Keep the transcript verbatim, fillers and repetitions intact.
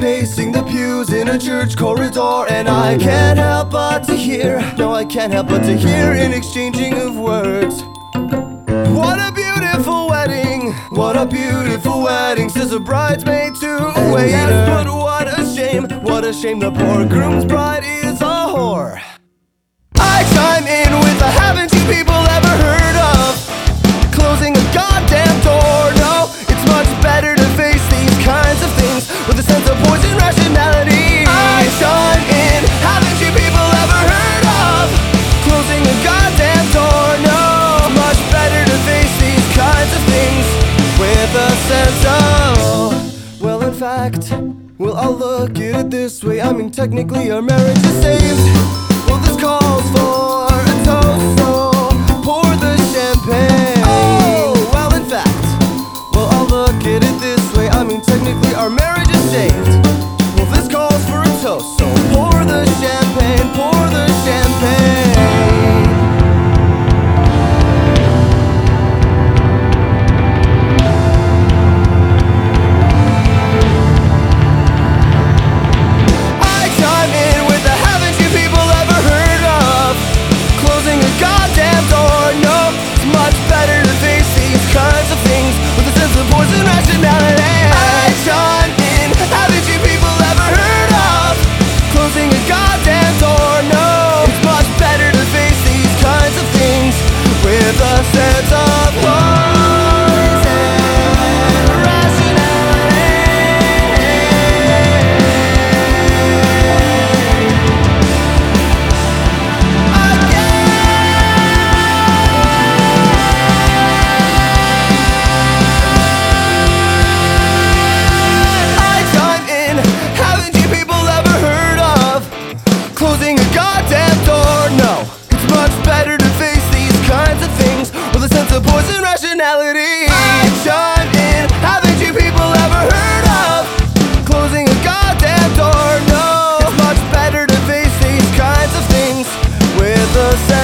pacing the pews in a church corridor, and I can't help but to hear, no I can't help but to hear an exchanging of words. What a beautiful wedding, what a beautiful wedding, says a bridesmaid to a waiter. Yes, but what a shame, what a shame the poor groom's bride is a whore. I chime in with a haven't you people ever heard of closing a goddamn door? No, it's much better to face these kinds of things with a sense of poison rationality. I chime in, haven't you people ever heard of closing a goddamn door? No, it's much better to face these kinds of things with a sense of, well in fact, well I'll look at it this way, I mean technically our marriage is saved. Well this calls for a toast, so pour the champagne. Oh, well in fact, well I'll look at it this way, I mean technically our marriage is saved. Well this calls for a toast, so pour the champagne, pour the champagne. I chime in with the haven't you people ever heard of closing a goddamn door? No, it's much better to face these kinds of things with a sense of poison rationality. I chime in, haven't you people ever heard of closing a goddamn door? No, it's much better to face these kinds of things with a sense of poison rationality. Closing a goddamn door, no, it's much better to face these kinds of things with a sense of poison rationality. I chime in, haven't you people ever heard of closing a goddamn door? No, it's much better to face these kinds of things with a sense